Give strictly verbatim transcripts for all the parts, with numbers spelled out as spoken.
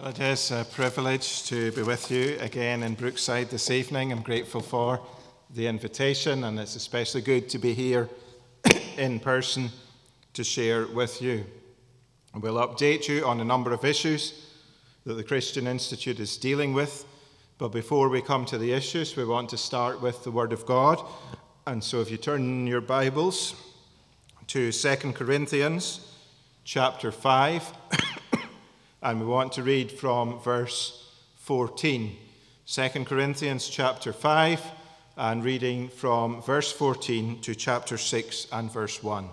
Well, it is a privilege to be with you again in Brookside this evening. I'm grateful for the invitation, and it's especially good to be here in person to share with you. We'll update you on a number of issues that the Christian Institute is dealing with, but before we come to the issues, we want to start with the Word of God. And so if you turn your Bibles to Second Corinthians chapter five, and we want to read from verse fourteen. Second Corinthians chapter five, and reading from verse fourteen to chapter six and verse one.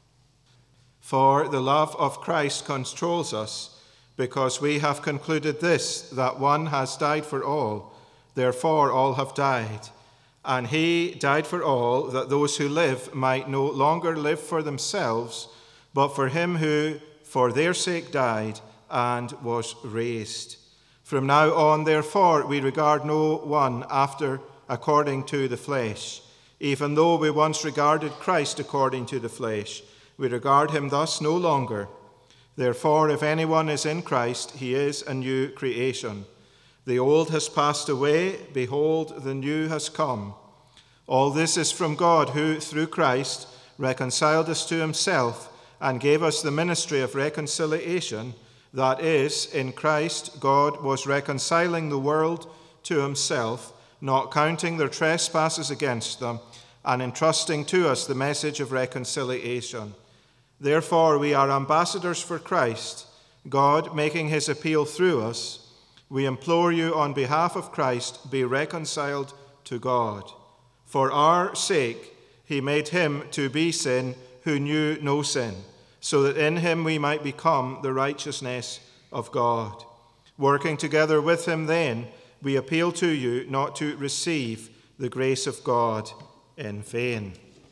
For the love of Christ controls us, because we have concluded this, that one has died for all, therefore all have died. And he died for all, that those who live might no longer live for themselves, but for him who for their sake died and was raised. From now on, therefore, we regard no one after according to the flesh. Even though we once regarded Christ according to the flesh, we regard him thus no longer. Therefore, if anyone is in Christ, he is a new creation. The old has passed away, behold, the new has come. All this is from God, who, through Christ, reconciled us to himself and gave us the ministry of reconciliation. That is, in Christ, God was reconciling the world to himself, not counting their trespasses against them, and entrusting to us the message of reconciliation. Therefore, we are ambassadors for Christ, God making his appeal through us. We implore you on behalf of Christ, be reconciled to God. For our sake, he made him to be sin who knew no sin, so that in him we might become the righteousness of God. Working together with him then, we appeal to you not to receive the grace of God in vain.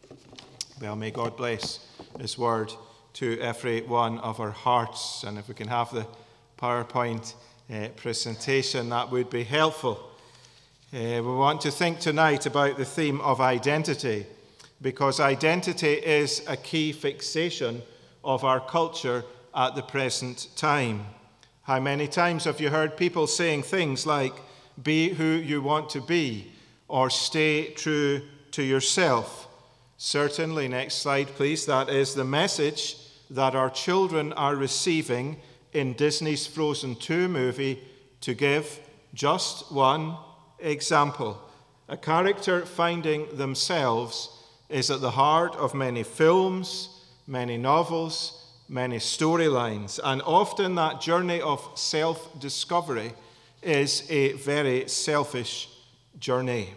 Well, may God bless his word to every one of our hearts. And if we can have the PowerPoint uh, presentation, that would be helpful. Uh, we want to think tonight about the theme of identity, because identity is a key fixation of our culture at the present time. How many times have you heard people saying things like, be who you want to be, or stay true to yourself? Certainly, next slide please, that is the message that our children are receiving in Disney's Frozen two movie, to give just one example. A character finding themselves is at the heart of many films, many novels, many storylines, and often that journey of self-discovery is a very selfish journey.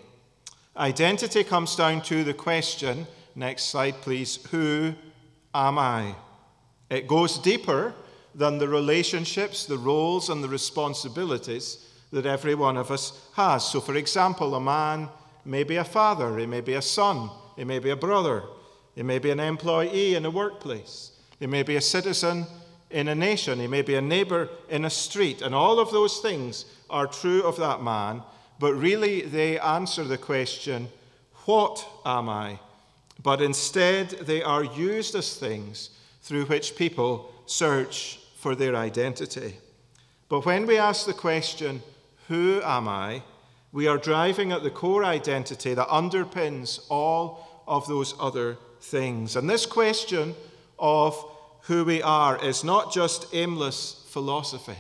Identity comes down to the question, next slide please, who am I? It goes deeper than the relationships, the roles, and the responsibilities that every one of us has. So, for example, a man may be a father, he may be a son, he may be a brother, he may be an employee in a workplace, he may be a citizen in a nation, he may be a neighbor in a street, and all of those things are true of that man, but really they answer the question, what am I? But instead they are used as things through which people search for their identity. But when we ask the question, who am I? We are driving at the core identity that underpins all of those other things. And this question of who we are is not just aimless philosophy.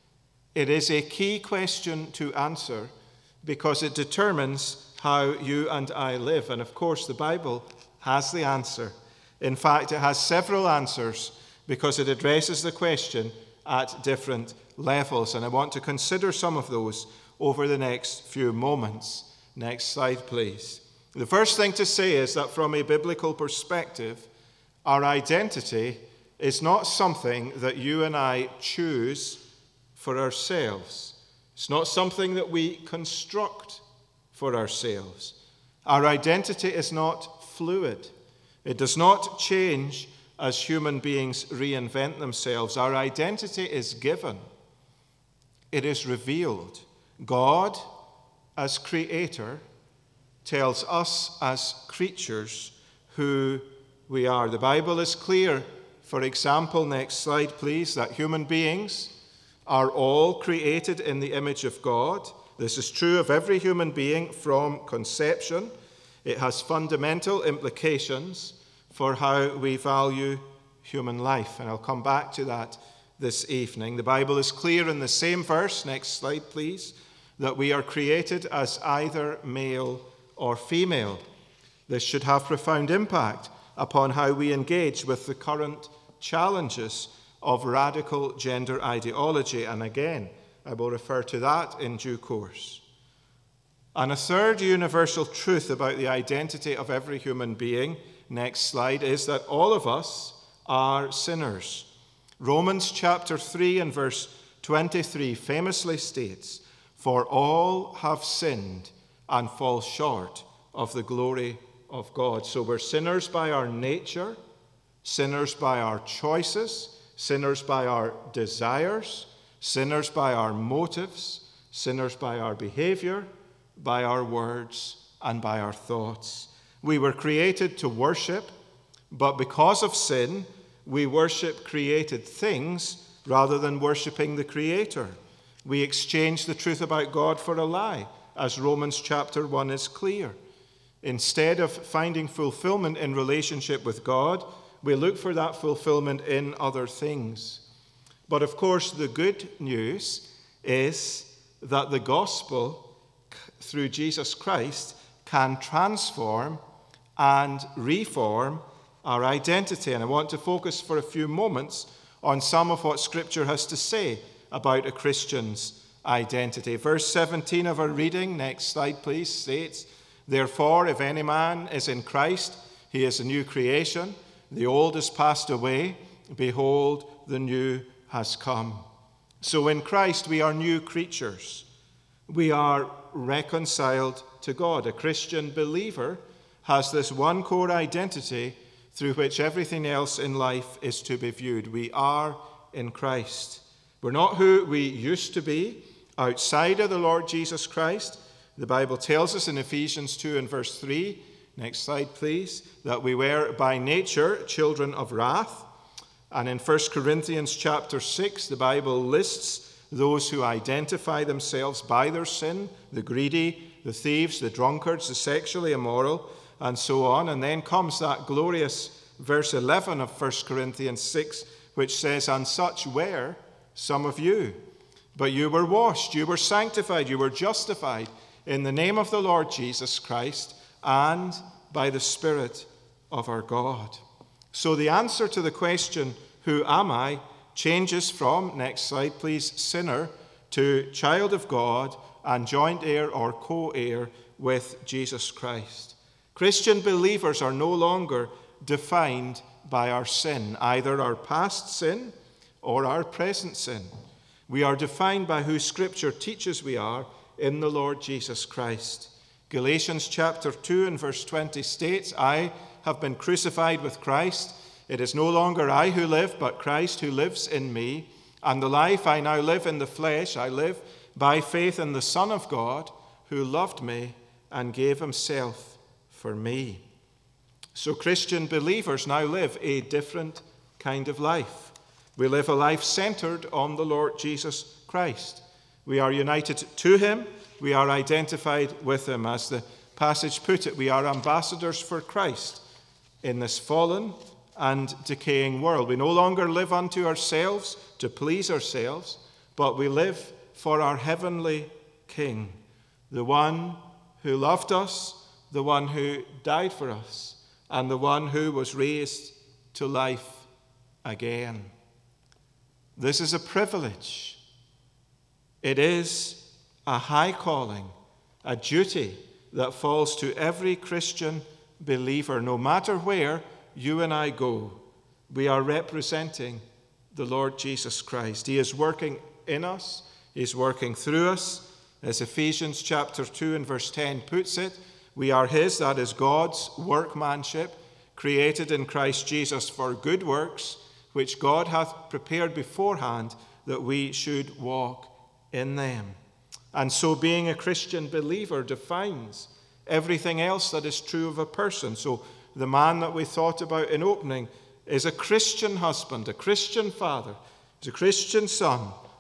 It is a key question to answer because it determines how you and I live. And of course, the Bible has the answer. In fact, it has several answers because it addresses the question at different levels. And I want to consider some of those over the next few moments. Next slide, please. The first thing to say is that from a biblical perspective, our identity is not something that you and I choose for ourselves. It's not something that we construct for ourselves. Our identity is not fluid. It does not change as human beings reinvent themselves. Our identity is given. It is revealed. God, as creator, tells us as creatures who we are. The Bible is clear, for example, next slide please, that human beings are all created in the image of God. This is true of every human being from conception. It has fundamental implications for how we value human life, and I'll come back to that this evening. The Bible is clear in the same verse, next slide please, that we are created as either male or female. This should have profound impact upon how we engage with the current challenges of radical gender ideology, and again, I will refer to that in due course. And a third universal truth about the identity of every human being, next slide, is that all of us are sinners. Romans chapter three and verse twenty-three famously states, "For all have sinned and fall short of the glory of God." So we're sinners by our nature, sinners by our choices, sinners by our desires, sinners by our motives, sinners by our behavior, by our words, and by our thoughts. We were created to worship, but because of sin, we worship created things rather than worshiping the Creator. We exchange the truth about God for a lie, as Romans chapter one is clear. Instead of finding fulfillment in relationship with God, we look for that fulfillment in other things. But of course, the good news is that the gospel, through Jesus Christ, can transform and reform our identity. And I want to focus for a few moments on some of what Scripture has to say about a Christian's identity. Verse seventeen of our reading, next slide please, states, "Therefore, if any man is in Christ, he is a new creation. The old is passed away. Behold, the new has come." So in Christ, we are new creatures. We are reconciled to God. A Christian believer has this one core identity through which everything else in life is to be viewed. We are in Christ. We're not who we used to be outside of the Lord Jesus Christ. The Bible tells us in Ephesians two and verse three, next slide please, that we were by nature children of wrath. And in First Corinthians chapter six, the Bible lists those who identify themselves by their sin, the greedy, the thieves, the drunkards, the sexually immoral, and so on. And then comes that glorious verse eleven of First Corinthians six, which says, "And such were some of you. But you were washed, you were sanctified, you were justified in the name of the Lord Jesus Christ and by the Spirit of our God." So the answer to the question, who am I, changes from, next slide please, sinner to child of God and joint heir or co-heir with Jesus Christ. Christian believers are no longer defined by our sin, either our past sin or our present sin. We are defined by who Scripture teaches we are in the Lord Jesus Christ. Galatians chapter two and verse twenty states, "I have been crucified with Christ. It is no longer I who live, but Christ who lives in me. And the life I now live in the flesh, I live by faith in the Son of God, who loved me and gave himself for me." So Christian believers now live a different kind of life. We live a life centered on the Lord Jesus Christ. We are united to him. We are identified with him. As the passage put it, we are ambassadors for Christ in this fallen and decaying world. We no longer live unto ourselves to please ourselves, but we live for our heavenly King, the one who loved us, the one who died for us, and the one who was raised to life again. This is a privilege. It is a high calling, a duty that falls to every Christian believer. No matter where you and I go, we are representing the Lord Jesus Christ. He is working in us. He's working through us. As Ephesians chapter two and verse ten puts it, we are his, that is God's workmanship, created in Christ Jesus for good works, which God hath prepared beforehand that we should walk in them. And so being a Christian believer defines everything else that is true of a person. So the man that we thought about in opening is a Christian husband, a Christian father, is a Christian son,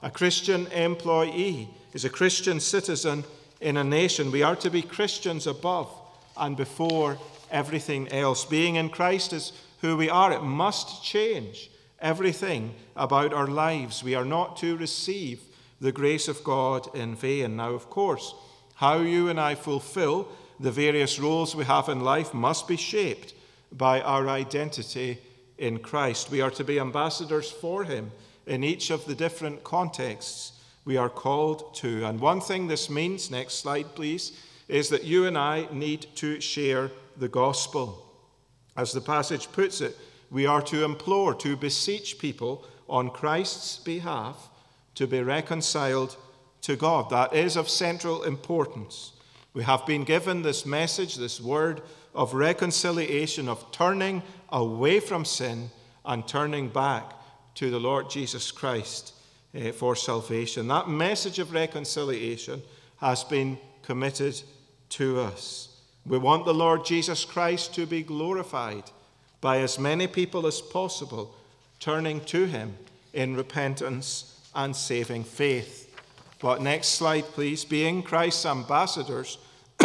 A Christian employee is a Christian citizen in a nation. We are to be Christians above and before everything else. Being in Christ is who we are. It must change everything about our lives. We are not to receive the grace of God in vain. Now, of course, how you and I fulfill the various roles we have in life must be shaped by our identity in Christ. We are to be ambassadors for him in each of the different contexts we are called to. And one thing this means, next slide please, is that you and I need to share the gospel. As the passage puts it, we are to implore, to beseech people on Christ's behalf to be reconciled to God. That is of central importance. We have been given this message, this word of reconciliation, of turning away from sin and turning back to the Lord Jesus Christ uh, for salvation. That message of reconciliation has been committed to us. We want the Lord Jesus Christ to be glorified by as many people as possible turning to him in repentance and saving faith. But next slide, please. Being Christ's ambassadors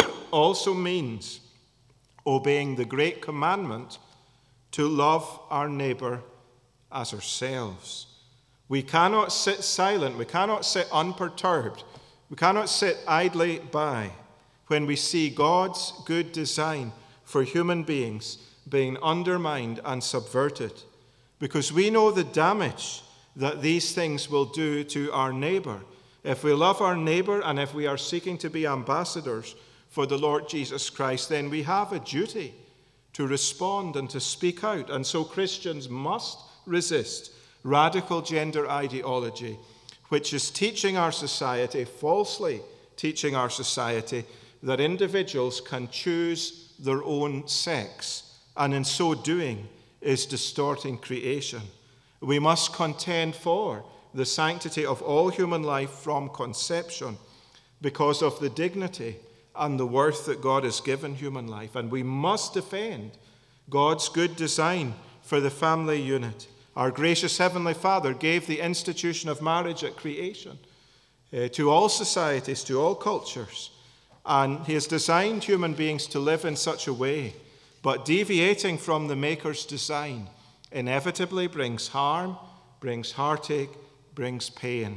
also means obeying the great commandment to love our neighbor as ourselves. We cannot sit silent. We cannot sit unperturbed. We cannot sit idly by when we see God's good design for human beings being undermined and subverted, because we know the damage that these things will do to our neighbor. If we love our neighbor and if we are seeking to be ambassadors for the Lord Jesus Christ, then we have a duty to respond and to speak out. And so Christians must resist radical gender ideology, which is teaching our society, falsely teaching our society, that individuals can choose their own sex, and in so doing is distorting creation. We must contend for the sanctity of all human life from conception because of the dignity and the worth that God has given human life. And we must defend God's good design for the family unit. Our gracious Heavenly Father gave the institution of marriage at creation uh, to all societies, to all cultures. And he has designed human beings to live in such a way, but deviating from the Maker's design inevitably brings harm, brings heartache, brings pain.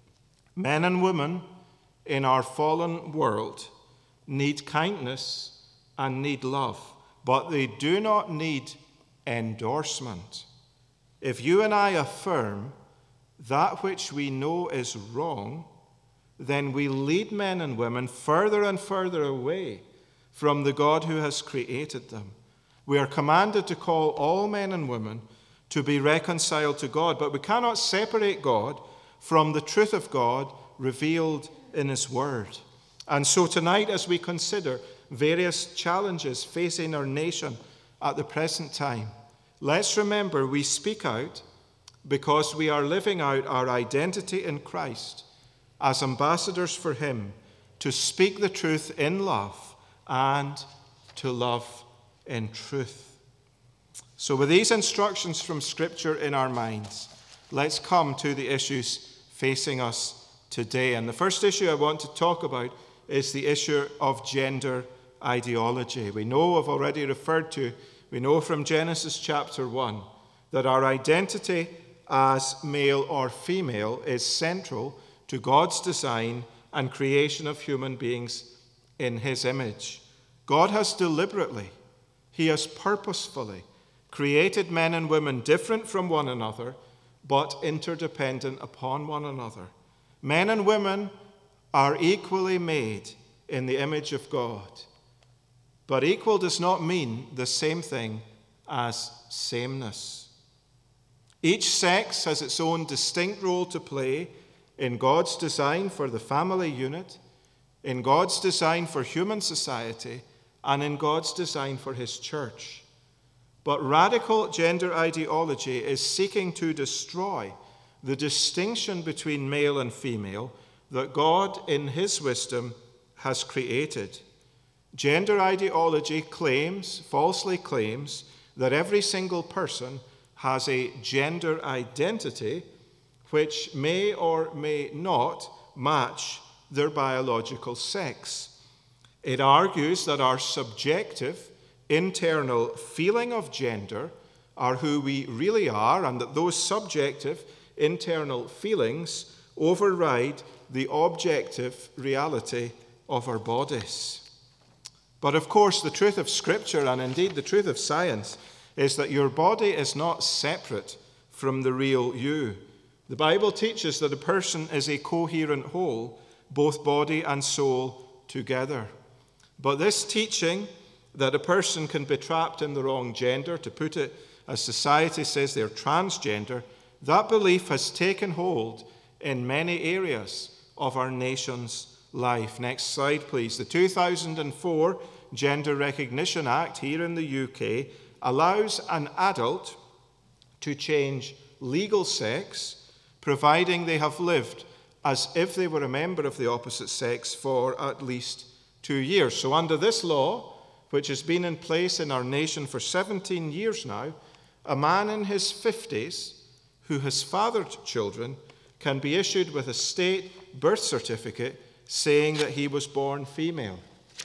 Men and women in our fallen world need kindness and need love, but they do not need endorsement. If you and I affirm that which we know is wrong, then we lead men and women further and further away from the God who has created them. We are commanded to call all men and women to be reconciled to God, but we cannot separate God from the truth of God revealed in his word. And so tonight, as we consider various challenges facing our nation at the present time, let's remember we speak out because we are living out our identity in Christ as ambassadors for him, to speak the truth in love and to love in truth. So with these instructions from Scripture in our minds, let's come to the issues facing us today. And the first issue I want to talk about is the issue of gender ideology. We know, I've already referred to, we know from Genesis chapter one that our identity as male or female is central to God's design and creation of human beings in his image. God has deliberately, he has purposefully created men and women different from one another, but interdependent upon one another. Men and women are equally made in the image of God. But equal does not mean the same thing as sameness. Each sex has its own distinct role to play in God's design for the family unit, in God's design for human society, and in God's design for his church. But radical gender ideology is seeking to destroy the distinction between male and female that God, in his wisdom, has created. Gender ideology claims, falsely claims, that every single person has a gender identity which may or may not match their biological sex. It argues that our subjective, internal feeling of gender are who we really are, and that those subjective, internal feelings override the objective reality of our bodies. But of course, the truth of Scripture, and indeed the truth of science, is that your body is not separate from the real you. The Bible teaches that a person is a coherent whole, both body and soul together. But this teaching that a person can be trapped in the wrong gender, to put it as society says they're transgender, that belief has taken hold in many areas of our nation's life. Next slide, please. The two thousand four Gender Recognition Act here in the U K allows an adult to change legal sex, providing they have lived as if they were a member of the opposite sex for at least two years. So under this law, which has been in place in our nation for seventeen years now, a man in his fifties who has fathered children can be issued with a state birth certificate saying that he was born female.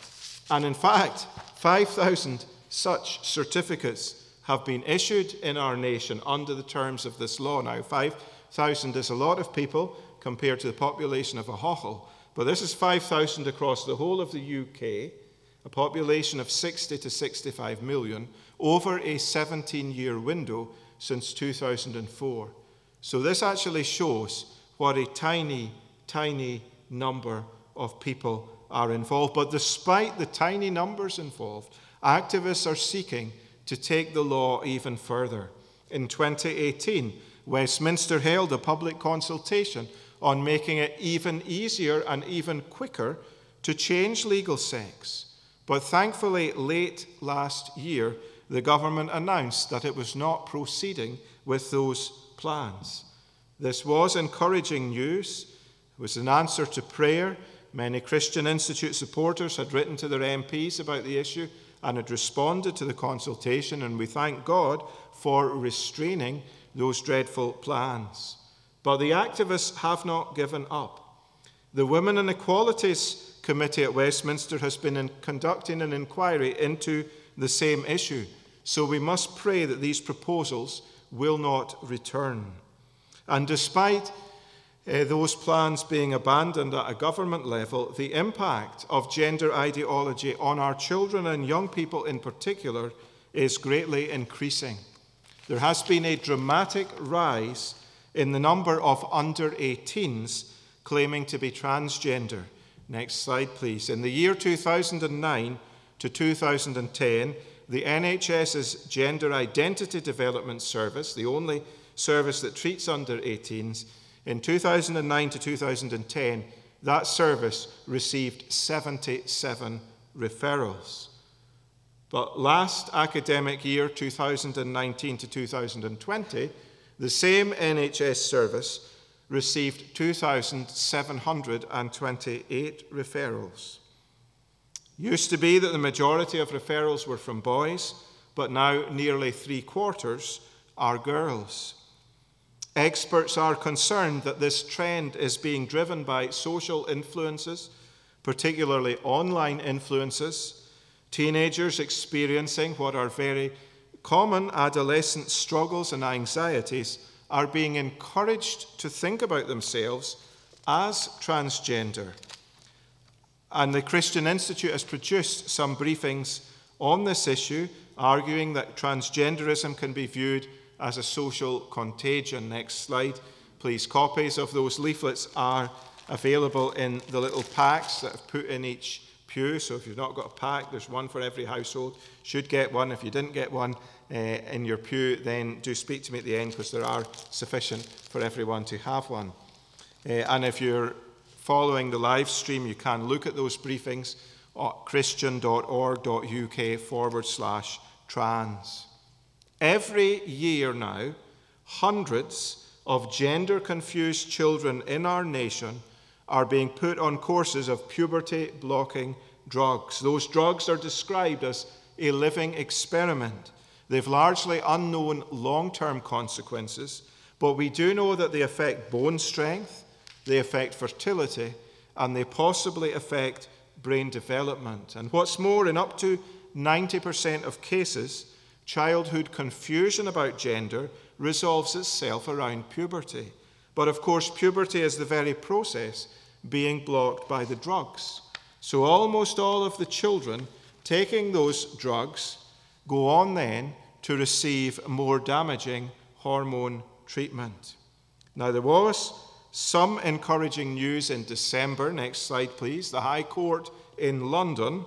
And in fact, five thousand such certificates have been issued in our nation under the terms of this law. Now, five thousand is a lot of people compared to the population of a Hochel, but this is five thousand across the whole of the U K, a population of sixty to sixty-five million, over a seventeen-year window since two thousand four. So this actually shows what a tiny, tiny number of people are involved. But despite the tiny numbers involved, activists are seeking to take the law even further. In twenty eighteen, Westminster held a public consultation on making it even easier and even quicker to change legal sex. But thankfully, late last year, the government announced that it was not proceeding with those plans. This was encouraging news. It was an answer to prayer. Many Christian Institute supporters had written to their M Ps about the issue and had responded to the consultation, and we thank God for restraining those dreadful plans. But the activists have not given up. The Women and Equalities Committee at Westminster has been in conducting an inquiry into the same issue, so we must pray that these proposals will not return. And despite uh, those plans being abandoned at a government level, the impact of gender ideology on our children and young people in particular is greatly increasing. There has been a dramatic rise in the number of under eighteens claiming to be transgender. Next slide, please. In the year two thousand nine to two thousand ten, the N H S's Gender Identity Development Service, the only service that treats under eighteens, in two thousand nine to two thousand ten, that service received seventy-seven referrals. But last academic year, two thousand nineteen to two thousand twenty, the same N H S service received two thousand seven hundred twenty-eight referrals. Used to be that the majority of referrals were from boys, but now nearly three quarters are girls. Experts are concerned that this trend is being driven by social influences, particularly online influences, teenagers experiencing what are very common adolescent struggles and anxieties are being encouraged to think about themselves as transgender. And the Christian Institute has produced some briefings on this issue, arguing that transgenderism can be viewed as a social contagion. Next slide, please. Copies of those leaflets are available in the little packs that I've put in each pew. So if you've not got a pack, there's one for every household. Should get one. If you didn't get one uh, in your pew, then do speak to me at the end, because there are sufficient for everyone to have one. Uh, and if you're following the live stream, you can look at those briefings at christian.org.uk forward slash trans. Every year now, hundreds of gender-confused children in our nation are being put on courses of puberty-blocking drugs. Those drugs are described as a living experiment. They've largely unknown long-term consequences, But we do know that they affect bone strength, they affect fertility, and they possibly affect brain development. And what's more, in up to ninety percent of cases, childhood confusion about gender resolves itself around puberty. But of course, puberty is the very process being blocked by the drugs. So almost all of the children taking those drugs go on then to receive more damaging hormone treatment. Now, there was some encouraging news in December. Next slide, please. The High Court in London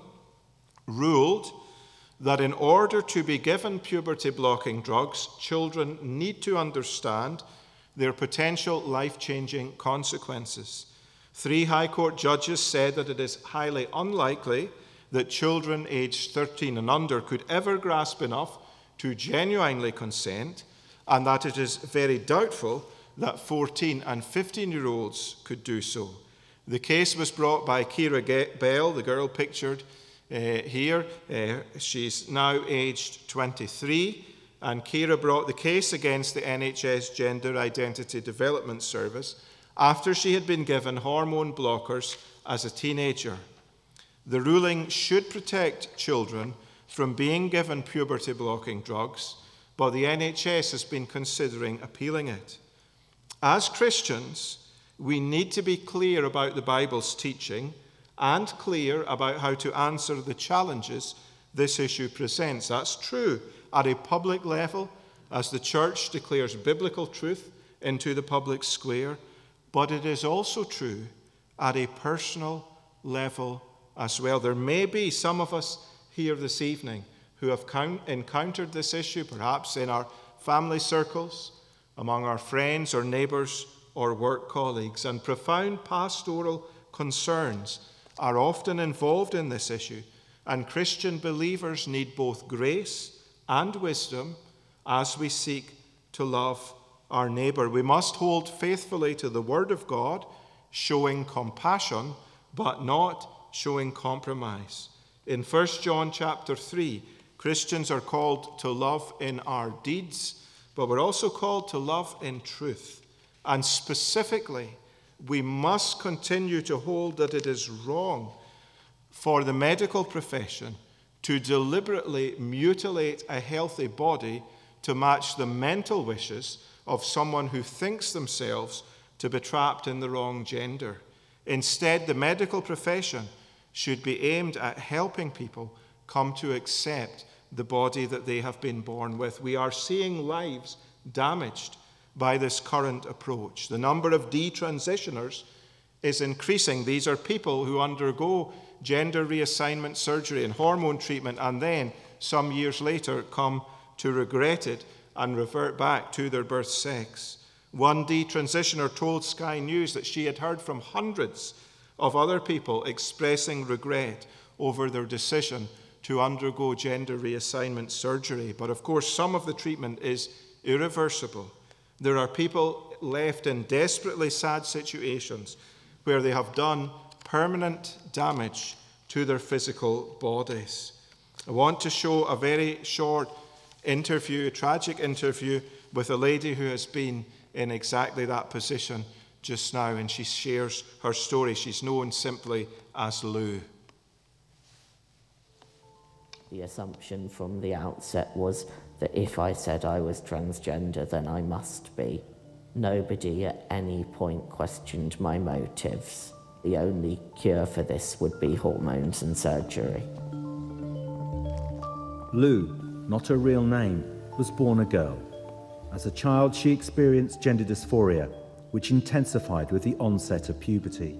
ruled that in order to be given puberty-blocking drugs, children need to understand their potential life-changing consequences. Three High Court judges said that it is highly unlikely that children aged thirteen and under could ever grasp enough to genuinely consent, and that it is very doubtful that fourteen and fifteen-year-olds could do so. The case was brought by Kira Bell, the girl pictured uh, here. Uh, she's now aged twenty-three, and Kira brought the case against the N H S Gender Identity Development Service after she had been given hormone blockers as a teenager. The ruling should protect children from being given puberty-blocking drugs, but the N H S has been considering appealing it. As Christians, we need to be clear about the Bible's teaching and clear about how to answer the challenges this issue presents. That's true at a public level, as the church declares biblical truth into the public square, but it is also true at a personal level as well. There may be some of us here this evening who have encountered this issue, perhaps in our family circles, among our friends or neighbours or work colleagues, and profound pastoral concerns are often involved in this issue, and Christian believers need both grace and wisdom as we seek to love our neighbour. We must hold faithfully to the Word of God, showing compassion, but not showing compromise. In First John chapter three, Christians are called to love in our deeds, but we're also called to love in truth. And specifically, we must continue to hold that it is wrong for the medical profession to deliberately mutilate a healthy body to match the mental wishes of someone who thinks themselves to be trapped in the wrong gender. Instead, the medical profession should be aimed at helping people come to accept the body that they have been born with. We are seeing lives damaged by this current approach. The number of detransitioners is increasing. These are people who undergo gender reassignment surgery and hormone treatment and then, some years later, come to regret it and revert back to their birth sex. One detransitioner told Sky News that she had heard from hundreds of other people expressing regret over their decision to undergo gender reassignment surgery. But of course, some of the treatment is irreversible. There are people left in desperately sad situations where they have done permanent damage to their physical bodies. I want to show a very short interview, a tragic interview, with a lady who has been in exactly that position just now, and she shares her story. She's known simply as Lou. The assumption from the outset was that if I said I was transgender, then I must be. Nobody at any point questioned my motives. The only cure for this would be hormones and surgery. Lou, not her real name, was born a girl. As a child, she experienced gender dysphoria, which intensified with the onset of puberty.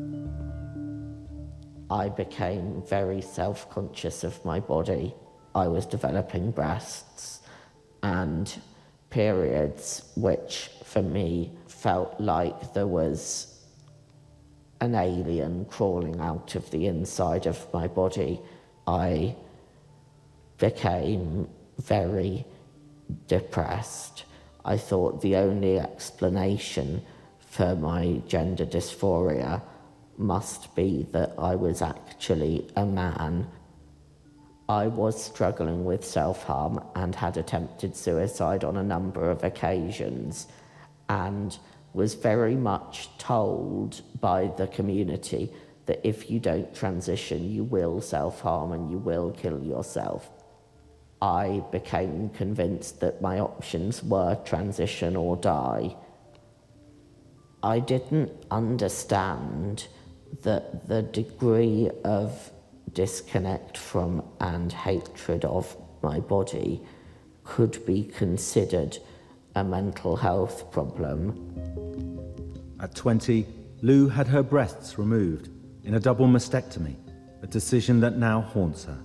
I became very self-conscious of my body. I was developing breasts and periods, which for me felt like there was an alien crawling out of the inside of my body. I became very depressed. I thought the only explanation for my gender dysphoria must be that I was actually a man. I was struggling with self-harm and had attempted suicide on a number of occasions, and was very much told by the community that if you don't transition, you will self-harm and you will kill yourself. I became convinced that my options were transition or die. I didn't understand that the degree of disconnect from and hatred of my body could be considered a mental health problem. At twenty, Lou had her breasts removed in a double mastectomy, a decision that now haunts her.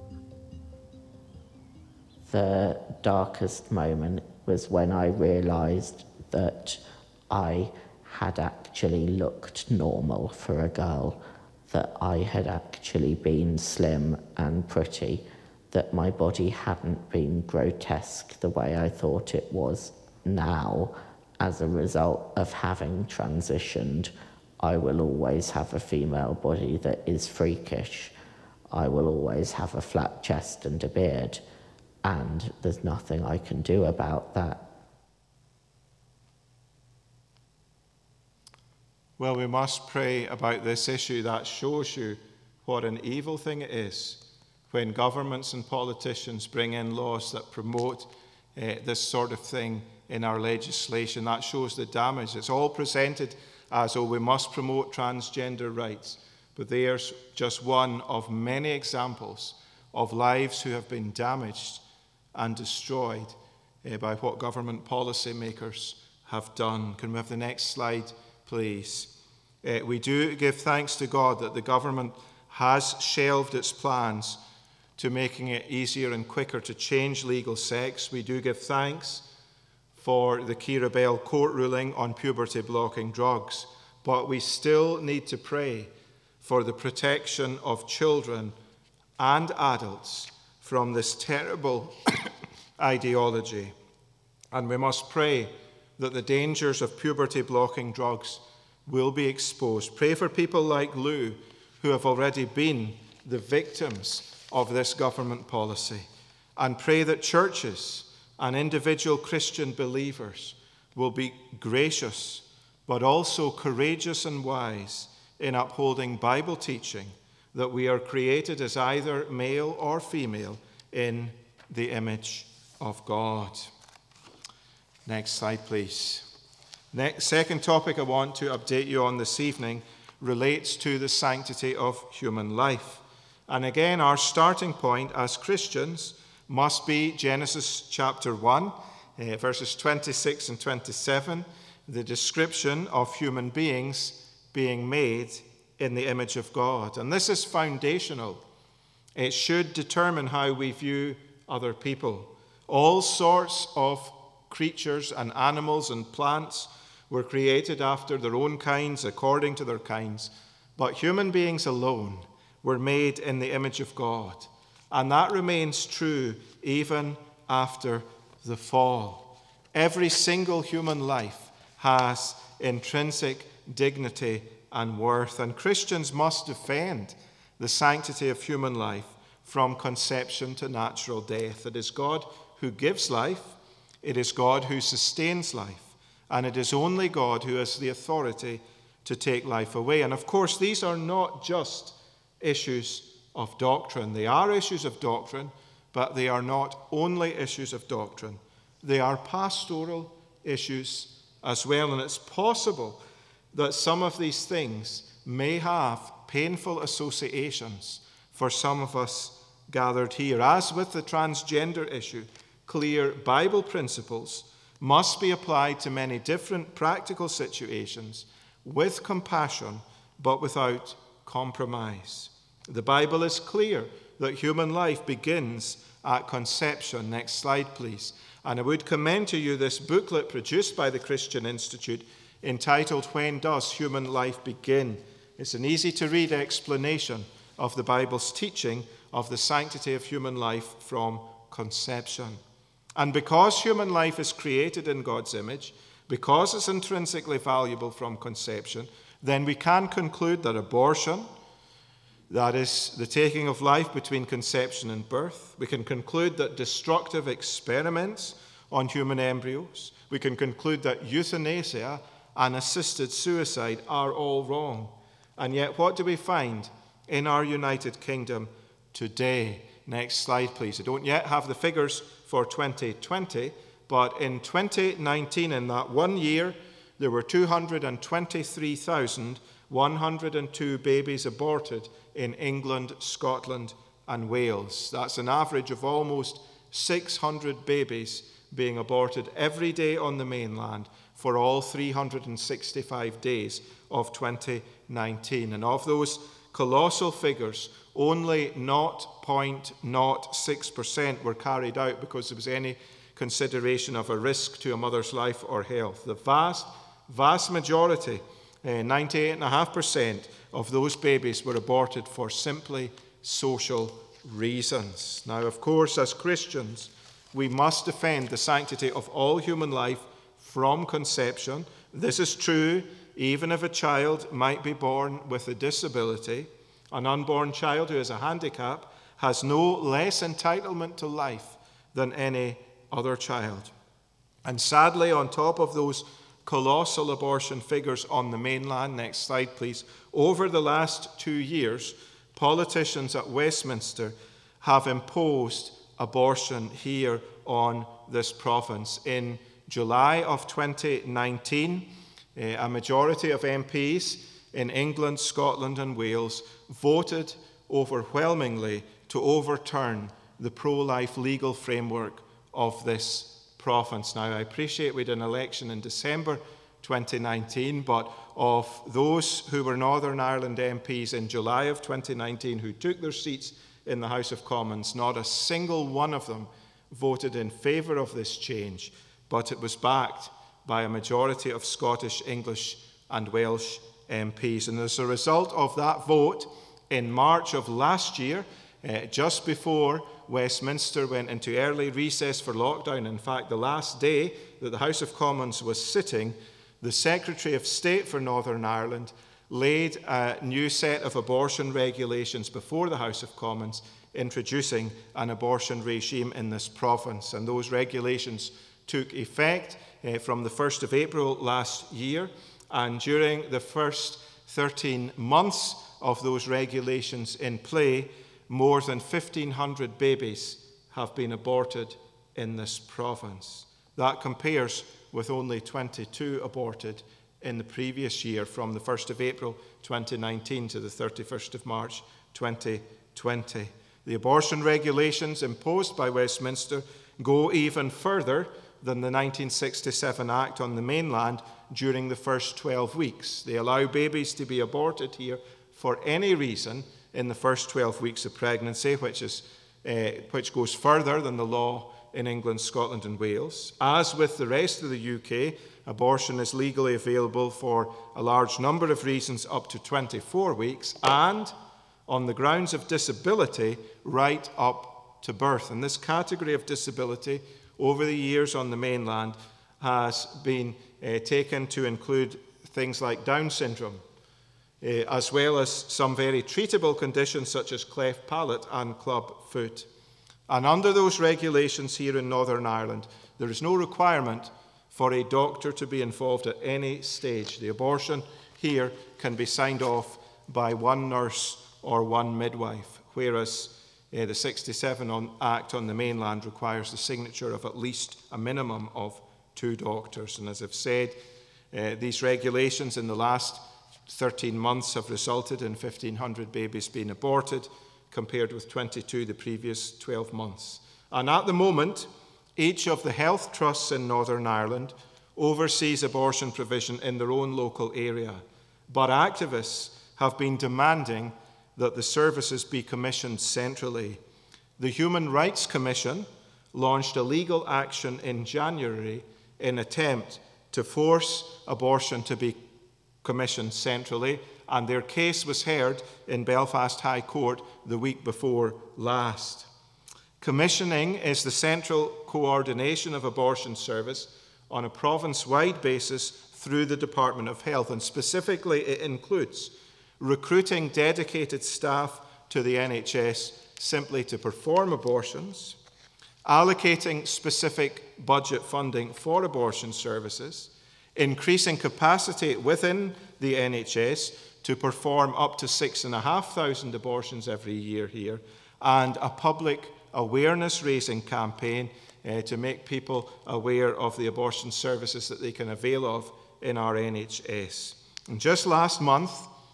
The darkest moment was when I realised that I had actually looked normal for a girl, that I had actually been slim and pretty, that my body hadn't been grotesque the way I thought it was. Now, as a result of having transitioned, I will always have a female body that is freakish. I will always have a flat chest and a beard. And there's nothing I can do about that. Well, we must pray about this issue. That shows you what an evil thing it is when governments and politicians bring in laws that promote uh, this sort of thing in our legislation. That shows the damage. It's all presented as, oh, we must promote transgender rights. But there's just one of many examples of lives who have been damaged and destroyed uh, by what government policymakers have done. Can we have the next slide, please? Uh, we do give thanks to God that the government has shelved its plans to making it easier and quicker to change legal sex. We do give thanks for the Keira Bell court ruling on puberty-blocking drugs, but we still need to pray for the protection of children and adults from this terrible ideology. And we must pray that the dangers of puberty-blocking drugs will be exposed. Pray for people like Lou, who have already been the victims of this government policy. And pray that churches and individual Christian believers will be gracious, but also courageous and wise in upholding Bible teaching that we are created as either male or female in the image of God. Next slide, please. Next, second topic I want to update you on this evening relates to the sanctity of human life. And again, our starting point as Christians must be Genesis chapter one, uh, verses twenty-six and twenty-seven, the description of human beings being made in the image of God. And this is foundational. It should determine how we view other people. All sorts of creatures and animals and plants were created after their own kinds, according to their kinds. But human beings alone were made in the image of God. And that remains true even after the fall. Every single human life has intrinsic dignity and worth. And Christians must defend the sanctity of human life from conception to natural death. It is God who gives life. It is God who sustains life. And it is only God who has the authority to take life away. And of course, these are not just issues of doctrine. They are issues of doctrine, but they are not only issues of doctrine. They are pastoral issues as well. And it's possible that some of these things may have painful associations for some of us gathered here. As with the transgender issue, clear Bible principles must be applied to many different practical situations with compassion, but without compromise. The Bible is clear that human life begins at conception. Next slide, please. And I would commend to you this booklet produced by the Christian Institute entitled, When Does Human Life Begin? It's an easy-to-read explanation of the Bible's teaching of the sanctity of human life from conception. And because human life is created in God's image, because it's intrinsically valuable from conception, then we can conclude that abortion, that is the taking of life between conception and birth, we can conclude that destructive experiments on human embryos, we can conclude that euthanasia and assisted suicide are all wrong. And yet, what do we find in our United Kingdom today? Next slide, please. I don't yet have the figures for twenty twenty, but in twenty nineteen, in that one year, there were two hundred twenty-three thousand one hundred two babies aborted in England, Scotland, and Wales. That's an average of almost six hundred babies being aborted every day on the mainland for all three hundred sixty-five days of twenty nineteen. And of those colossal figures, only zero point zero six percent were carried out because there was any consideration of a risk to a mother's life or health. The vast, vast majority, uh, ninety-eight point five percent of those babies were aborted for simply social reasons. Now, of course, as Christians, we must defend the sanctity of all human life from conception. This is true even if a child might be born with a disability. An unborn child who has a handicap has no less entitlement to life than any other child. And sadly, on top of those colossal abortion figures on the mainland, next slide please, over the last two years, politicians at Westminster have imposed abortion here on this province. In July of twenty nineteen, a majority of M Ps in England, Scotland, and Wales voted overwhelmingly to overturn the pro-life legal framework of this province. Now, I appreciate we had an election in December twenty nineteen, but of those who were Northern Ireland M Ps in July of twenty nineteen who took their seats in the House of Commons, not a single one of them voted in favour of this change, but it was backed by a majority of Scottish, English, and Welsh M Ps. And as a result of that vote, in March of last year, uh, just before Westminster went into early recess for lockdown, in fact, the last day that the House of Commons was sitting, the Secretary of State for Northern Ireland laid a new set of abortion regulations before the House of Commons, introducing an abortion regime in this province. And those regulations took effect uh, from the first of April last year. And during the first thirteen months of those regulations in play, more than fifteen hundred babies have been aborted in this province. That compares with only twenty-two aborted in the previous year, from the first of April twenty nineteen to the thirty-first of March twenty twenty. The abortion regulations imposed by Westminster go even further than the nineteen sixty-seven Act on the mainland during the first twelve weeks. They allow babies to be aborted here for any reason in the first twelve weeks of pregnancy, which, is, uh, which goes further than the law in England, Scotland, and Wales. As with the rest of the U K, abortion is legally available for a large number of reasons up to twenty-four weeks, and on the grounds of disability, right up to birth. And this category of disability over the years on the mainland has been uh, taken to include things like Down syndrome, uh, as well as some very treatable conditions such as cleft palate and club foot. And under those regulations here in Northern Ireland, there is no requirement for a doctor to be involved at any stage. The abortion here can be signed off by one nurse or one midwife, whereas uh, the sixty-seven on, Act on the mainland requires the signature of at least a minimum of two doctors. And as I've said, uh, these regulations in the last thirteen months have resulted in fifteen hundred babies being aborted, compared with twenty-two the previous twelve months. And at the moment, each of the health trusts in Northern Ireland oversees abortion provision in their own local area. But activists have been demanding that the services be commissioned centrally. The Human Rights Commission launched a legal action in January in attempt to force abortion to be commissioned centrally, and their case was heard in Belfast High Court the week before last. Commissioning is the central coordination of abortion service on a province-wide basis through the Department of Health, and specifically it includes recruiting dedicated staff to the N H S simply to perform abortions, allocating specific budget funding for abortion services, increasing capacity within the N H S to perform up to six and a half thousand abortions every year here, and a public awareness-raising campaign uh, to make people aware of the abortion services that they can avail of in our N H S. And just last month,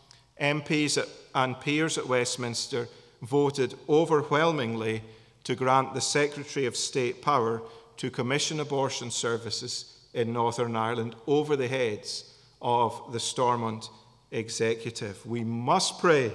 M Ps at, and peers at Westminster voted overwhelmingly to grant the Secretary of State power to commission abortion services in Northern Ireland over the heads of the Stormont executive. We must pray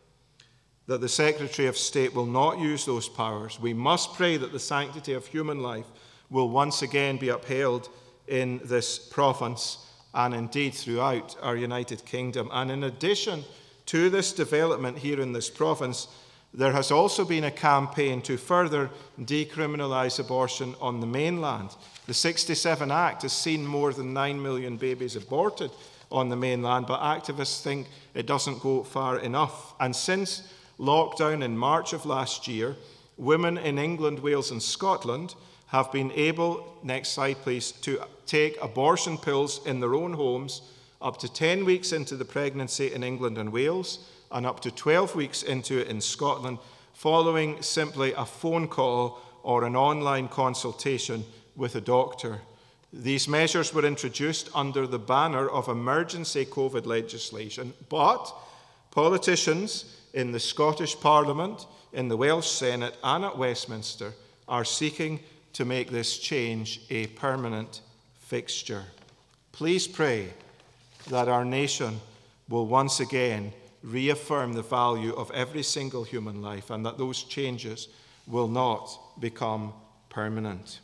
that the Secretary of State will not use those powers. We must pray that the sanctity of human life will once again be upheld in this province and indeed throughout our United Kingdom. And in addition to this development here in this province, there has also been a campaign to further decriminalise abortion on the mainland. The sixty-seven Act has seen more than nine million babies aborted on the mainland, but activists think it doesn't go far enough. And since lockdown in March of last year, women in England, Wales and Scotland have been able, next slide please, to take abortion pills in their own homes up to ten weeks into the pregnancy in England and Wales, and up to twelve weeks into it in Scotland, following simply a phone call or an online consultation with a doctor. These measures were introduced under the banner of emergency COVID legislation, but politicians in the Scottish Parliament, in the Welsh Senate and at Westminster are seeking to make this change a permanent fixture. Please pray that our nation will once again reaffirm the value of every single human life and that those changes will not become permanent.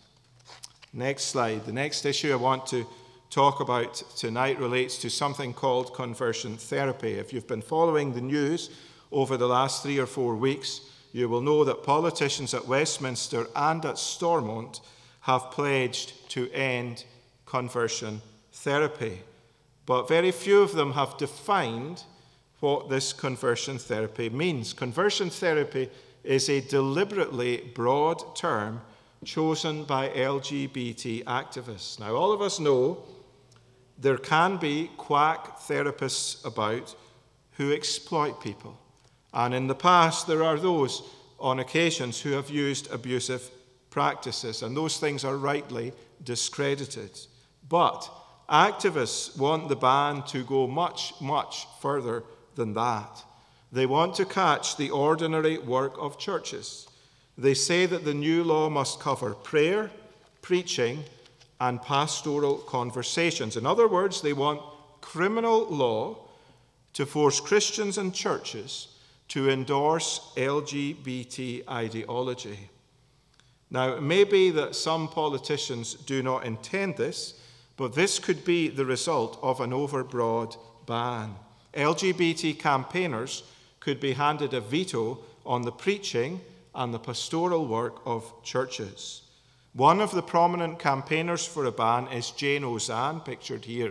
Next slide. The next issue I want to talk about tonight relates to something called conversion therapy. If you've been following the news over the last three or four weeks, you will know that politicians at Westminster and at Stormont have pledged to end conversion therapy. But very few of them have defined what this conversion therapy means. Conversion therapy is a deliberately broad term chosen by L G B T activists. Now, all of us know there can be quack therapists about who exploit people. And in the past, there are those on occasions who have used abusive practices, and those things are rightly discredited. But activists want the ban to go much, much further than that. They want to catch the ordinary work of churches. They say that the new law must cover prayer, preaching, and pastoral conversations. In other words, they want criminal law to force Christians and churches to endorse L G B T ideology. Now, it may be that some politicians do not intend this, but this could be the result of an overbroad ban. L G B T campaigners could be handed a veto on the preaching and the pastoral work of churches. One of the prominent campaigners for a ban is Jane Ozanne, pictured here.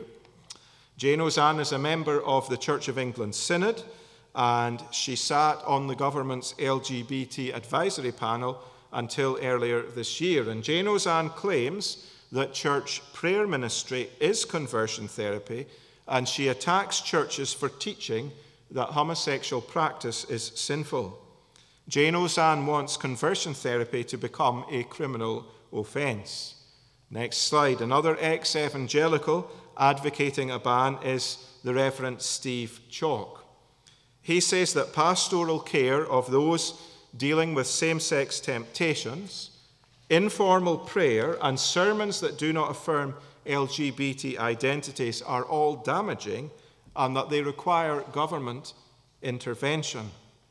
Jane Ozanne is a member of the Church of England Synod, and she sat on the government's L G B T advisory panel until earlier this year. And Jane Ozanne claims that church prayer ministry is conversion therapy, and she attacks churches for teaching that homosexual practice is sinful. Jane Ozanne wants conversion therapy to become a criminal offence. Next slide. Another ex-evangelical advocating a ban is the Reverend Steve Chalk. He says that pastoral care of those dealing with same-sex temptations, informal prayer, and sermons that do not affirm L G B T identities are all damaging and that they require government intervention.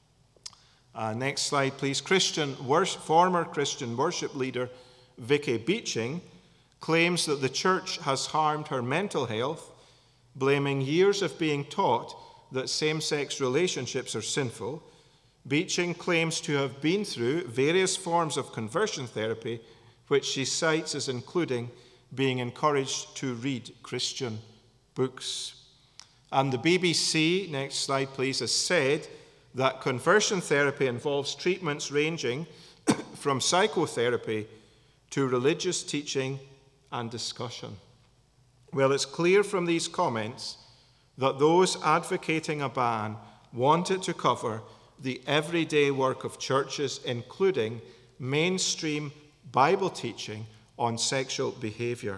Uh, next slide, please. Christian worship, former Christian worship leader Vicky Beeching claims that the church has harmed her mental health, blaming years of being taught that same-sex relationships are sinful. Beeching claims to have been through various forms of conversion therapy, which she cites as including being encouraged to read Christian books. And the B B C, next slide please, has said that conversion therapy involves treatments ranging from psychotherapy to religious teaching and discussion. Well, it's clear from these comments that those advocating a ban want it to cover the everyday work of churches, including mainstream Bible teaching on sexual behavior.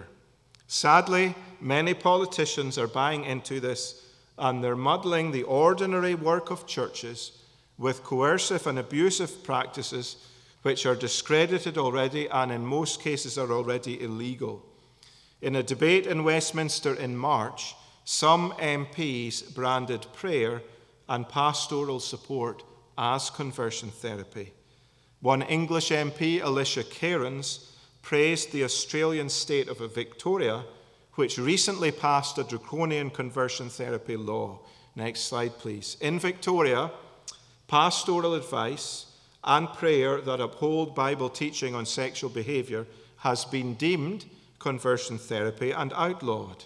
Sadly, many politicians are buying into this, and they're muddling the ordinary work of churches with coercive and abusive practices which are discredited already and in most cases are already illegal. In a debate in Westminster in March, some M Ps branded prayer and pastoral support as conversion therapy. One English M P, Alicia Cairns, praised the Australian state of Victoria, which recently passed a draconian conversion therapy law. Next slide, please. In Victoria, pastoral advice and prayer that uphold Bible teaching on sexual behavior has been deemed conversion therapy and outlawed.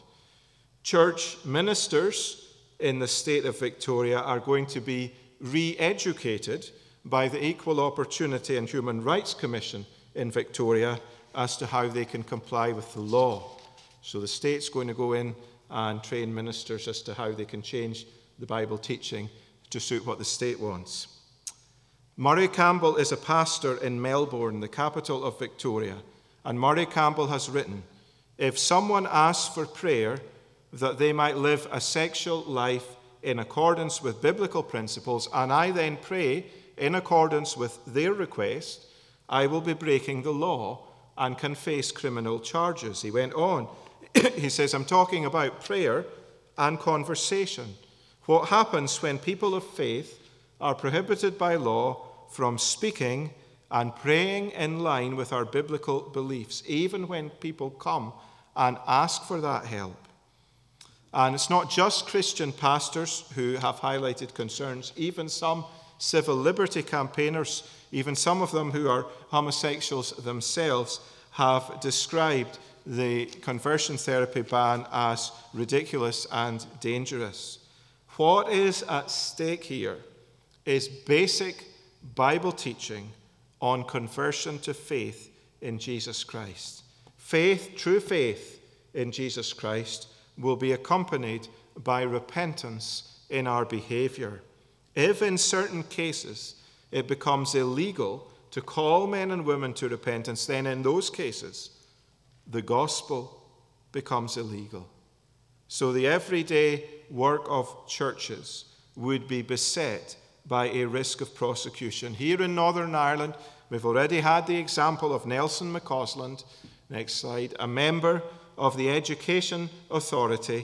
Church ministers in the state of Victoria are going to be re-educated by the Equal Opportunity and Human Rights Commission in Victoria as to how they can comply with the law. So the state's going to go in and train ministers as to how they can change the Bible teaching to suit what the state wants. Murray Campbell is a pastor in Melbourne, the capital of Victoria, and Murray Campbell has written, "If someone asks for prayer that they might live a sexual life in accordance with biblical principles, and I then pray in accordance with their request, I will be breaking the law and can face criminal charges." He went on. He says, "I'm talking about prayer and conversation. What happens when people of faith are prohibited by law from speaking and praying in line with our biblical beliefs, even when people come and ask for that help?" And it's not just Christian pastors who have highlighted concerns. Even some civil liberty campaigners, even some of them who are homosexuals themselves, have described the conversion therapy ban as ridiculous and dangerous. What is at stake here is basic Bible teaching on conversion to faith in Jesus Christ. Faith, true faith in Jesus Christ, will be accompanied by repentance in our behavior. If in certain cases it becomes illegal to call men and women to repentance, then in those cases the gospel becomes illegal. So the everyday work of churches would be beset by a risk of prosecution. Here in Northern Ireland, we've already had the example of Nelson McCausland, next slide, a member of the Education Authority,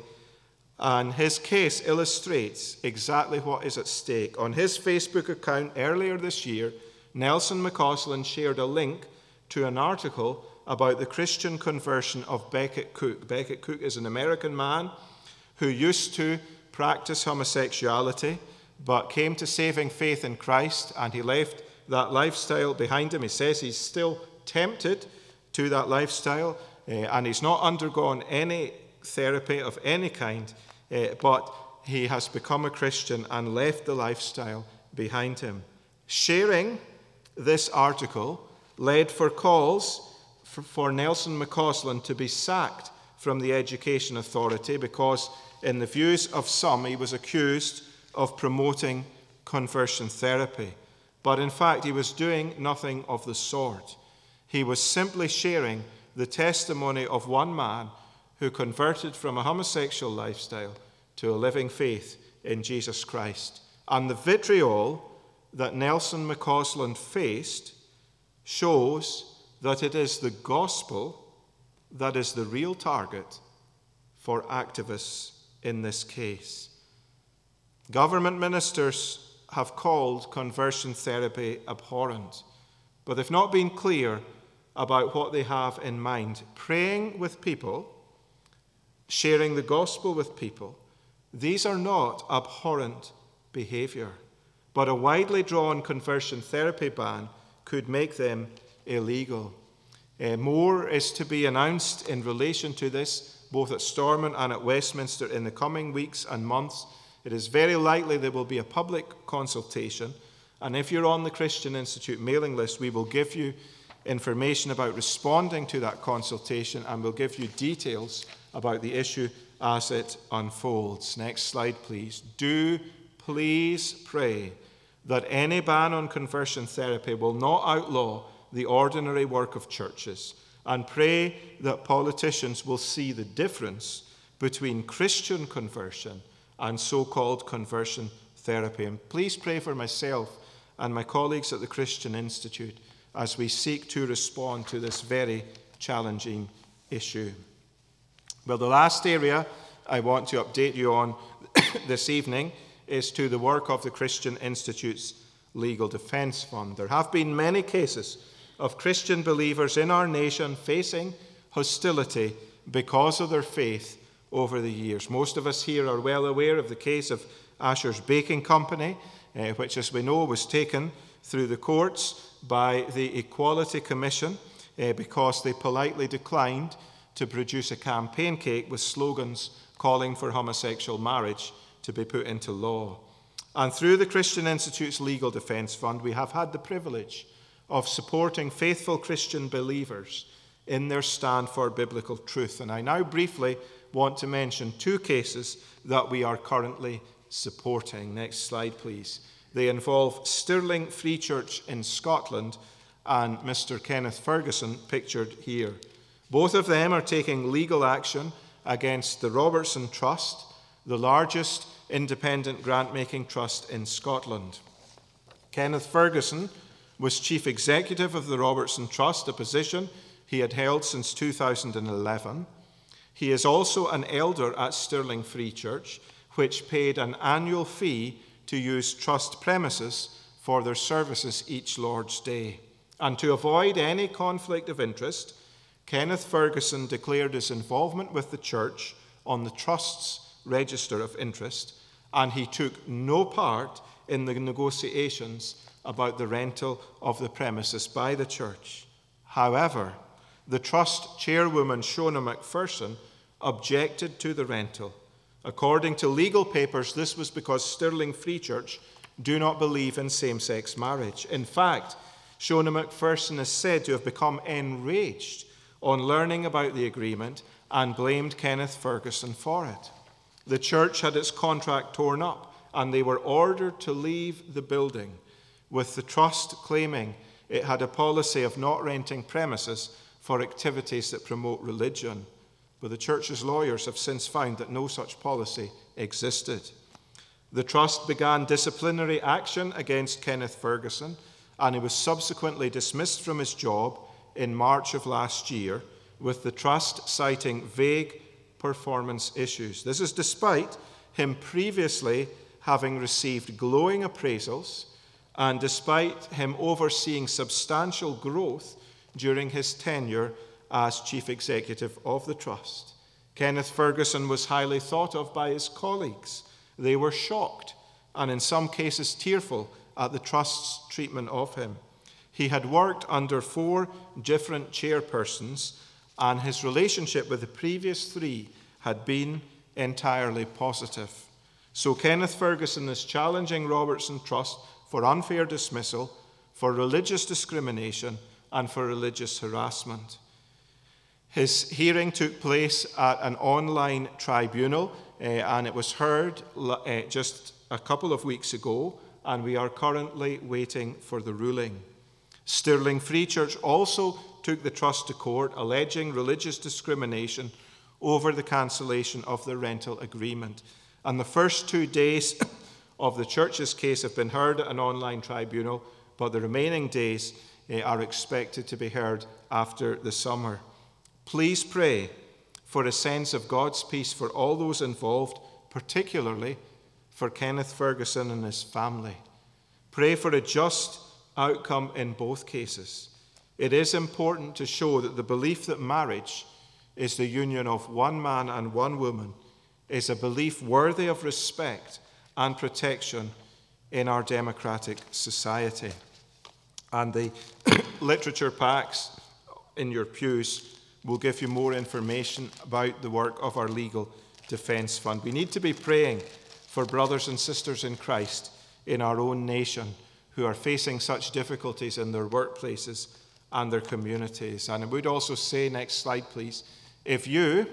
and his case illustrates exactly what is at stake. On his Facebook account earlier this year, Nelson McCausland shared a link to an article about the Christian conversion of Becket Cook. Becket Cook is an American man who used to practice homosexuality, but came to saving faith in Christ, and he left that lifestyle behind him. He says he's still tempted to that lifestyle, uh, and he's not undergone any therapy of any kind, uh, but he has become a Christian and left the lifestyle behind him. Sharing this article led for calls for, for Nelson McCausland to be sacked from the Education Authority because, in the views of some, he was accused of promoting conversion therapy. But in fact, he was doing nothing of the sort. He was simply sharing the testimony of one man who converted from a homosexual lifestyle to a living faith in Jesus Christ. And the vitriol that Nelson McCausland faced shows that it is the gospel that is the real target for activists in this case. Government ministers have called conversion therapy abhorrent, but they've not been clear about what they have in mind. Praying with people, sharing the gospel with people, these are not abhorrent behavior, but a widely drawn conversion therapy ban could make them illegal. Uh, more is to be announced in relation to this, both at Stormont and at Westminster in the coming weeks and months. It is very likely there will be a public consultation, And if you're on the Christian Institute mailing list, we will give you information about responding to that consultation, and we'll give you details about the issue as it unfolds. Next slide, please. Do please pray that any ban on conversion therapy will not outlaw the ordinary work of churches, and pray that politicians will see the difference between Christian conversion and so-called conversion therapy. And please pray for myself and my colleagues at the Christian Institute as we seek to respond to this very challenging issue. Well, the last area I want to update you on this evening is to the work of the Christian Institute's Legal Defence Fund. There have been many cases of Christian believers in our nation facing hostility because of their faith over the years. Most of us here are well aware of the case of Asher's Baking Company, uh, which, as we know, was taken through the courts by the Equality Commission uh, because they politely declined to produce a campaign cake with slogans calling for homosexual marriage to be put into law. And through the Christian Institute's Legal Defence Fund, we have had the privilege of supporting faithful Christian believers in their stand for biblical truth. And I now briefly want to mention two cases that we are currently supporting. Next slide, please. They involve Stirling Free Church in Scotland and Mister Kenneth Ferguson, pictured here. Both of them are taking legal action against the Robertson Trust, the largest independent grant-making trust in Scotland. Kenneth Ferguson was chief executive of the Robertson Trust, a position he had held since two thousand eleven. He is also an elder at Stirling Free Church, which paid an annual fee to use trust premises for their services each Lord's Day. And to avoid any conflict of interest, Kenneth Ferguson declared his involvement with the church on the trust's register of interest, and he took no part in the negotiations about the rental of the premises by the church. However, the trust chairwoman, Shona McPherson, objected to the rental. According to legal papers, this was because Stirling Free Church do not believe in same-sex marriage. In fact, Shona McPherson is said to have become enraged on learning about the agreement and blamed Kenneth Ferguson for it. The church had its contract torn up, and they were ordered to leave the building, with the trust claiming it had a policy of not renting premises for activities that promote religion. But the church's lawyers have since found that no such policy existed. The trust began disciplinary action against Kenneth Ferguson, and he was subsequently dismissed from his job in March of last year, with the trust citing vague performance issues. This is despite him previously having received glowing appraisals, and despite him overseeing substantial growth during his tenure as chief executive of the trust. Kenneth Ferguson was highly thought of by his colleagues. They were shocked and in some cases tearful at the trust's treatment of him. He had worked under four different chairpersons, and his relationship with the previous three had been entirely positive. So Kenneth Ferguson is challenging Robertson Trust for unfair dismissal, for religious discrimination, and for religious harassment. His hearing took place at an online tribunal, uh, and it was heard uh, just a couple of weeks ago, and we are currently waiting for the ruling. Stirling Free Church also took the trust to court, alleging religious discrimination over the cancellation of the rental agreement. And the first two days of the church's case have been heard at an online tribunal, but the remaining days uh, are expected to be heard after the summer. Please pray for a sense of God's peace for all those involved, particularly for Kenneth Ferguson and his family. Pray for a just outcome in both cases. It is important to show that the belief that marriage is the union of one man and one woman is a belief worthy of respect and protection in our democratic society. And the literature packs in your pews will give you more information about the work of our Legal Defence Fund. We need to be praying for brothers and sisters in Christ in our own nation who are facing such difficulties in their workplaces and their communities. And I would also say, next slide please, if you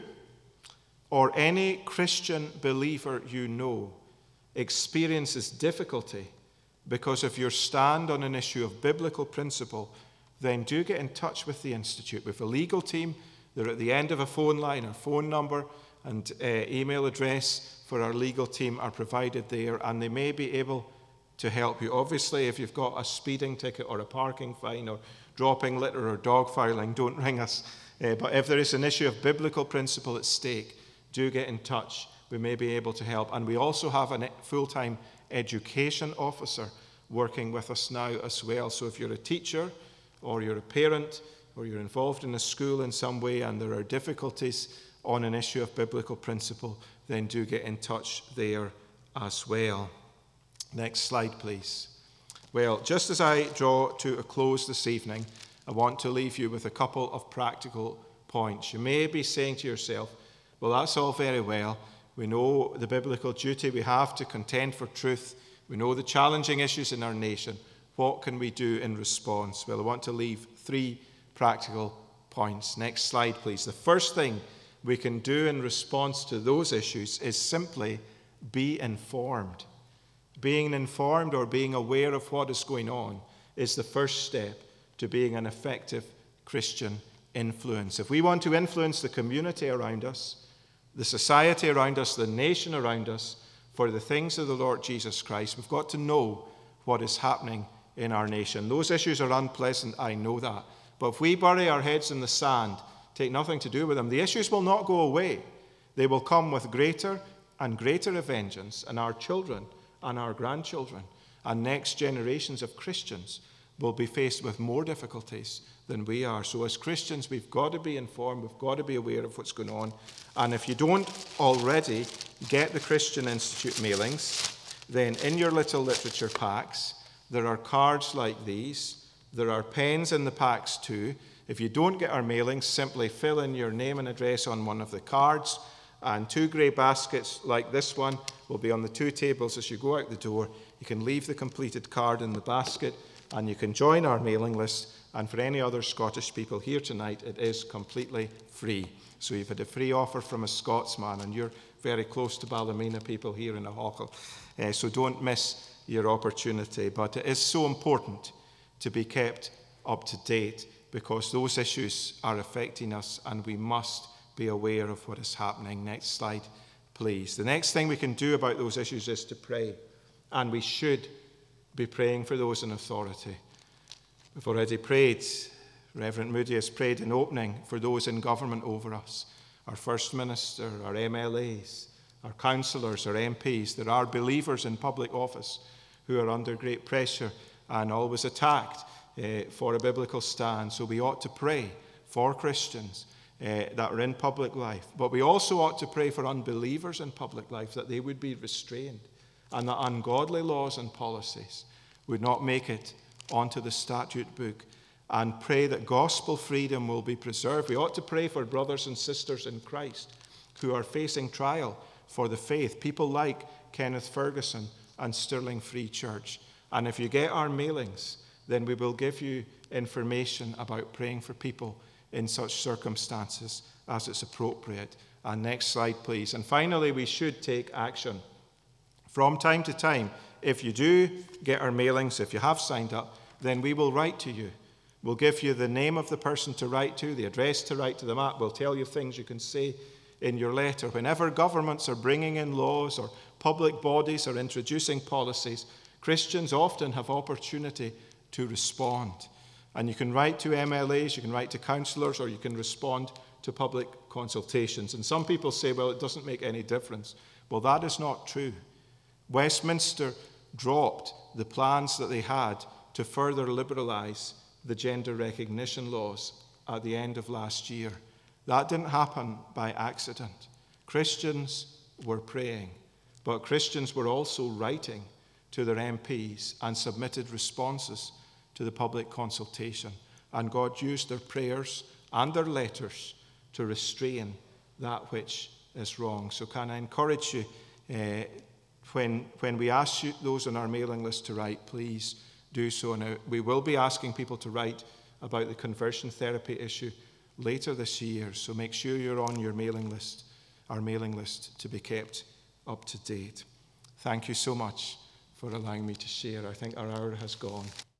or any Christian believer you know experiences difficulty because of your stand on an issue of biblical principle, then do get in touch with the Institute. With a legal team, they're at the end of a phone line. Our phone number and uh, email address for our legal team are provided there, and they may be able to help you. Obviously, if you've got a speeding ticket or a parking fine or dropping litter or dog filing, don't ring us. Uh, but if there is an issue of biblical principle at stake, do get in touch. We may be able to help. And we also have a full-time education officer working with us now as well. So if you're a teacher or you're a parent or you're involved in a school in some way and there are difficulties on an issue of biblical principle, then do get in touch there as well. Next slide, please. Well, just as I draw to a close this evening, I want to leave you with a couple of practical points. You may be saying to yourself, well, that's all very well. We know the biblical duty we have to contend for truth. We know the challenging issues in our nation. What can we do in response? Well, I want to leave three practical points. Next slide, please. The first thing we can do in response to those issues is simply be informed. Being informed or being aware of what is going on is the first step to being an effective Christian influence. If we want to influence the community around us, the society around us, the nation around us, for the things of the Lord Jesus Christ, we've got to know what is happening in our nation. Those issues are unpleasant, I know that. But if we bury our heads in the sand, take nothing to do with them, the issues will not go away. They will come with greater and greater vengeance, and our children and our grandchildren and next generations of Christians will be faced with more difficulties than we are. So as Christians, we've got to be informed, we've got to be aware of what's going on. And if you don't already get the Christian Institute mailings, then in your little literature packs, there are cards like these. There are pens in the packs too. If you don't get our mailings, simply fill in your name and address on one of the cards. And two grey baskets like this one will be on the two tables as you go out the door. You can leave the completed card in the basket and you can join our mailing list. And for any other Scottish people here tonight, it is completely free. So you've had a free offer from a Scotsman, and you're very close to Ballymena people here in Aughackel. Uh, so don't miss your opportunity. But it is so important to be kept up to date because those issues are affecting us and we must be aware of what is happening. Next slide, please. The next thing we can do about those issues is to pray. And we should be praying for those in authority. We've already prayed. Reverend Moody has prayed in opening for those in government over us. Our First Minister, our M L As, our councillors, our M Ps. There are believers in public office who are under great pressure and always attacked uh, for a biblical stand. So we ought to pray for Christians uh, that are in public life. But we also ought to pray for unbelievers in public life, that they would be restrained and that ungodly laws and policies would not make it onto the statute book, and pray that gospel freedom will be preserved. We ought to pray for brothers and sisters in Christ who are facing trial for the faith, people like Kenneth Ferguson and Stirling Free Church. And if you get our mailings, then we will give you information about praying for people in such circumstances as it's appropriate. And next slide, please. And finally, we should take action. From time to time, if you do get our mailings, if you have signed up, then we will write to you. We'll give you the name of the person to write to, the address to write to them at. We'll tell you things you can say in your letter. Whenever governments are bringing in laws or public bodies are introducing policies, Christians often have opportunity to respond. And you can write to M L As, you can write to councillors, or you can respond to public consultations. And some people say, well, it doesn't make any difference. Well, that is not true. Westminster dropped the plans that they had to further liberalise the gender recognition laws at the end of last year. That didn't happen by accident. Christians were praying, but Christians were also writing to their M Ps and submitted responses to the public consultation. And God used their prayers and their letters to restrain that which is wrong. So can I encourage you, uh, when, when we ask you, those on our mailing list to write, please do so. Now, we will be asking people to write about the conversion therapy issue later this year, so make sure you're on your mailing list, our mailing list, to be kept up to date. Thank you so much for allowing me to share. I think our hour has gone.